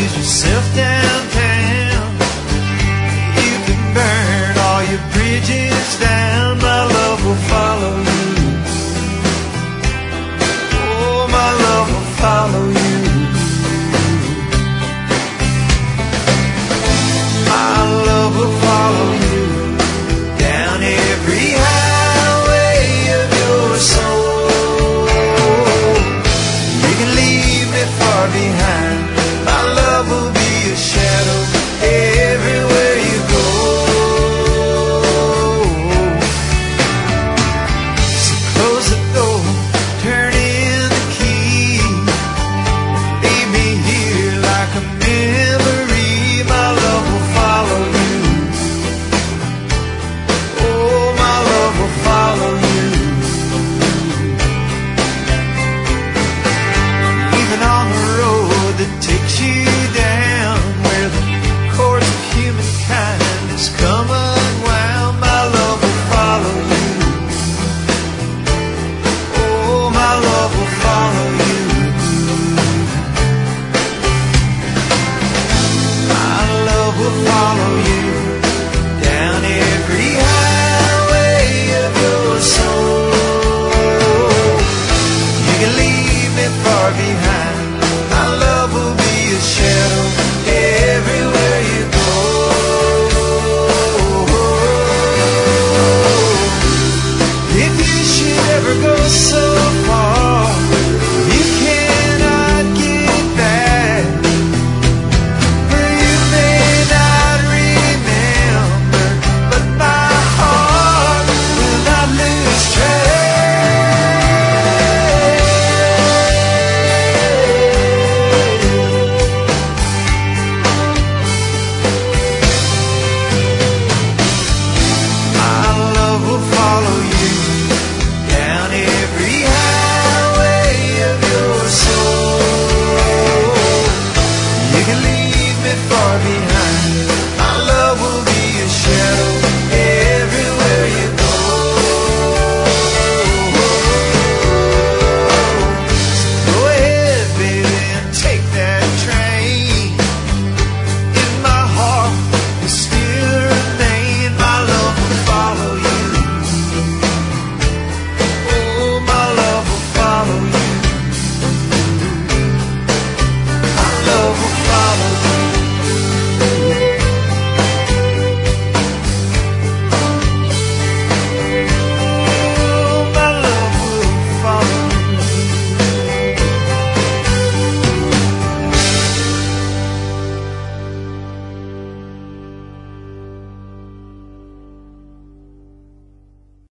ease yourself downtown. You can burn all your bridges down. My love will follow you. Oh, my love will follow you. My love will follow you down every highway of your soul. You can leave me far behind. My love will be a shadow everywhere you go. So close the door, turn in the key, leave me here like a memory. My love will follow you. Oh, my love will follow you. Even on the road that takes you down where the course of humankind has come unwound, my love will follow you. Oh, my love will follow you. My love will follow you.